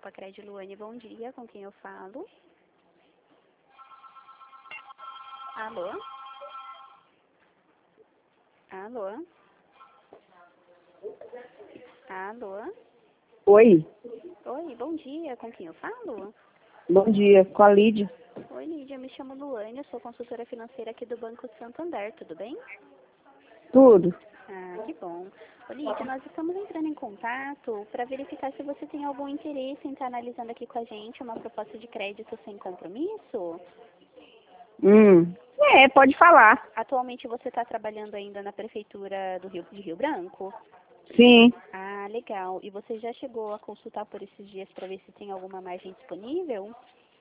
Pacred Luane, bom dia, com quem eu falo? Alô? Alô? Alô? Oi, Oi, bom dia, com quem eu falo? bom dia, com a Lídia. Oi, Lídia, me chamo Luane, eu sou consultora financeira aqui do Banco Santander, tudo bem? Tudo. Ah, que bom. Ô, Lídia, nós estamos entrando em contato para verificar se você tem algum interesse em estar analisando aqui com a gente uma proposta de crédito sem compromisso. Pode falar. Atualmente você está trabalhando ainda na Prefeitura de Rio Branco? Sim. Ah, legal. E você já chegou a consultar por esses dias para ver se tem alguma margem disponível?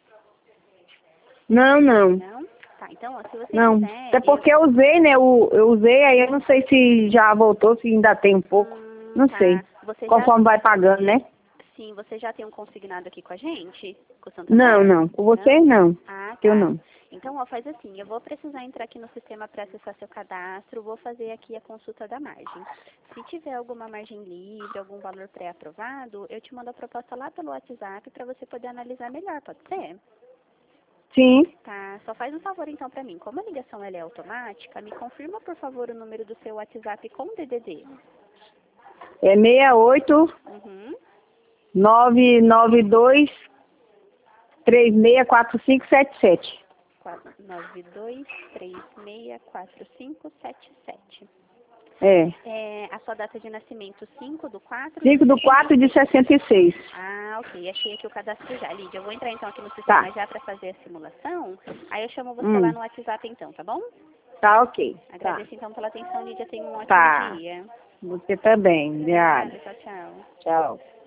Não. Não? Tá, então, ó, se você Não. quiser... Até porque eu usei, né? Eu usei, aí eu não sei se já voltou, se ainda tem um pouco. Não sei. Tá. Você já... Conforme vai pagando, né? Sim, você já tem um consignado aqui com a gente? Com o Santander? Não. Com vocês não. Ah, Eu tá. não. Então, ó, faz assim, eu vou precisar entrar aqui no sistema para acessar seu cadastro, vou fazer aqui a consulta da margem. Se tiver alguma margem livre, algum valor pré-aprovado, eu te mando a proposta lá pelo WhatsApp para você poder analisar melhor, pode ser? Sim. Tá, só faz um favor então para mim. Como a ligação ela é automática, me confirma, por favor, o número do seu WhatsApp com DDD. É 68 Uhum. 992 364577. 92364577. A sua data de nascimento, 5/4 de 66. Ah, ok. Achei aqui o cadastro já. Lídia, eu vou entrar então aqui no sistema já para fazer a simulação. Aí eu chamo você lá no WhatsApp então, tá bom? Tá, ok. Agradeço então pela atenção, Lídia. Tenha um ótimo Tá. dia. Você também. Obrigada. Obrigada. Tchau, tchau. Tchau.